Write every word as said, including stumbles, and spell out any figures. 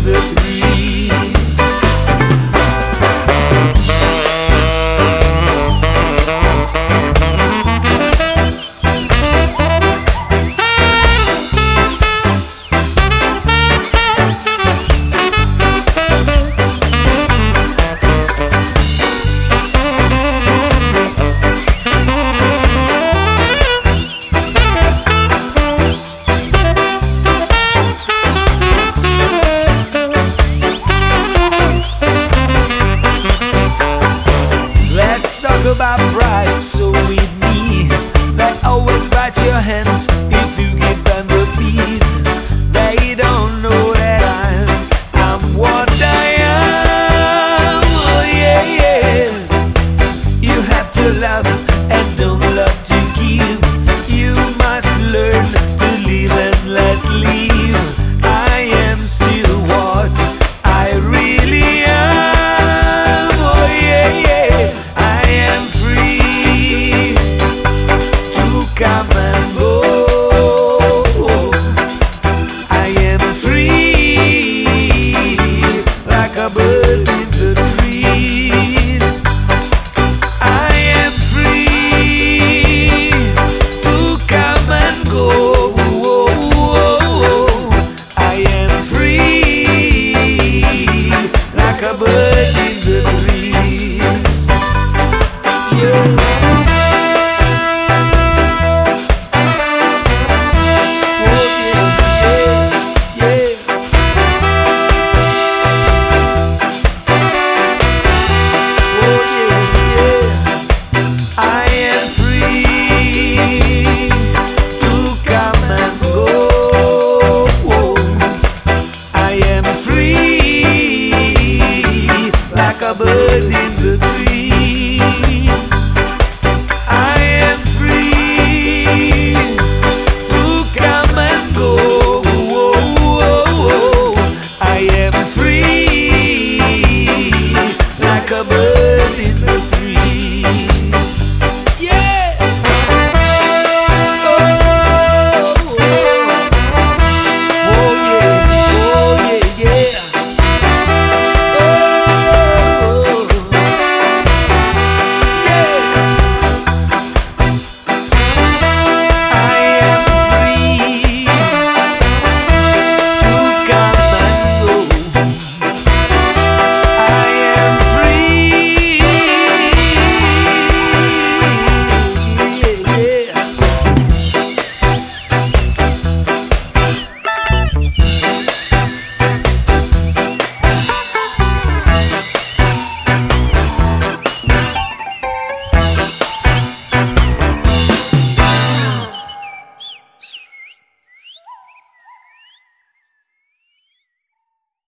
the trees. Talk about pride, so with me, they always bite your hands if you give them the beat. They don't know that I'm, I'm what I am. Oh yeah, yeah. You have to love and don't love to give. You must learn to live and let live. I am still what I really am. Oh yeah, yeah. Come and go. I am free, like a bird in the trees. I am free to come and go. I am free, like a bird in the trees. Yeah. Bird